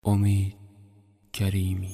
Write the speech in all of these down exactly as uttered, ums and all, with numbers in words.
امید کریمی.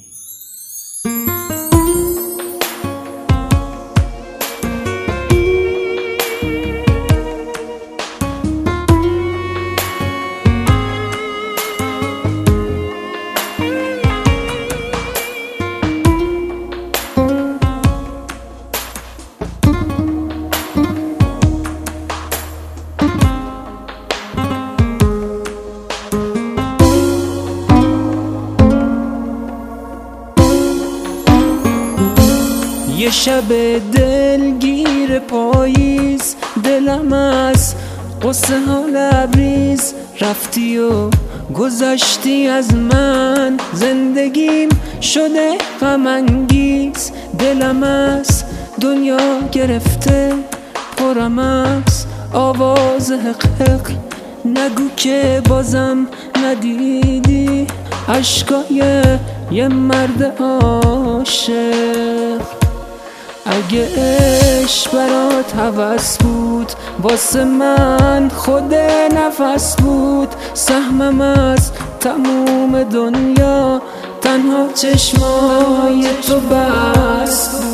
یه شب دلگیر پاییز، دلم از قصه ها لبریز، رفتی و گذشتی از من، زندگیم شده غم انگیز، دلم از دنیا گرفته پرم از آواز حق حق، نگو که بازم ندیدی عشقای یه مرد عاشق. اگه عشق برات هوس بود، واسه من خود نفس بود، سهمم از تموم دنیا تنها چشمای تو بست.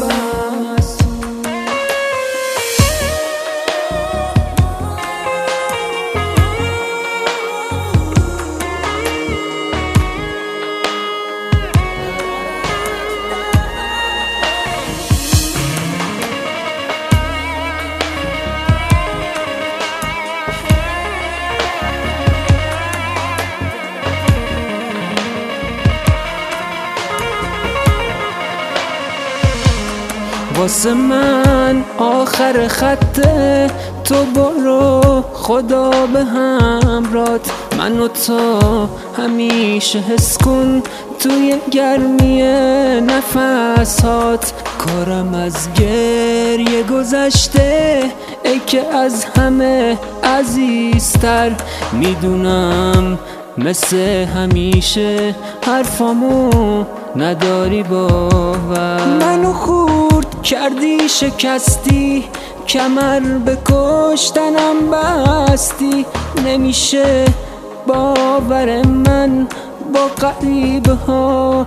واسه من آخر خطه، تو برو خدا به همرات، من و تو همیشه حس کن توی گرمی نفسات. کارم از گریه گذشته ای که از همه عزیزتر، میدونم مثل همیشه حرفامو نداری باور. منو خورد کردی شکستی، کمر به کشتنم بستی، نمیشه باور من با غریبه ها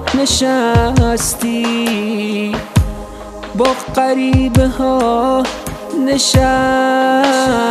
نشستی، با غریبه ها نشستی.